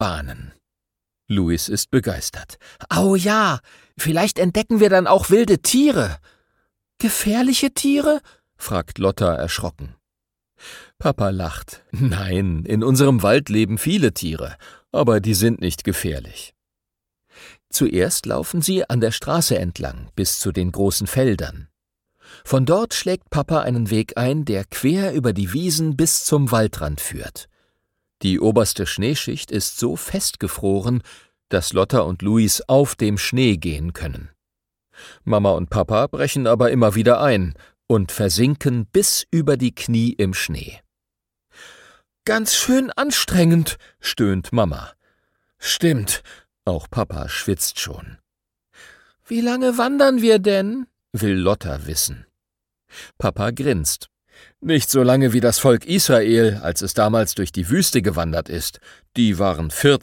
bahnen. Louis ist begeistert. »Oh ja, vielleicht entdecken wir dann auch wilde Tiere.« »Gefährliche Tiere?« fragt Lotta erschrocken. Papa lacht. »Nein, in unserem Wald leben viele Tiere, aber die sind nicht gefährlich.« Zuerst laufen sie an der Straße entlang bis zu den großen Feldern. Von dort schlägt Papa einen Weg ein, der quer über die Wiesen bis zum Waldrand führt. Die oberste Schneeschicht ist so festgefroren, dass Lotta und Louis auf dem Schnee gehen können. Mama und Papa brechen aber immer wieder ein und versinken bis über die Knie im Schnee. »Ganz schön anstrengend«, stöhnt Mama. »Stimmt«, auch Papa schwitzt schon. »Wie lange wandern wir denn?«, will Lotta wissen. Papa grinst. »Nicht so lange wie das Volk Israel, als es damals durch die Wüste gewandert ist. Die waren 40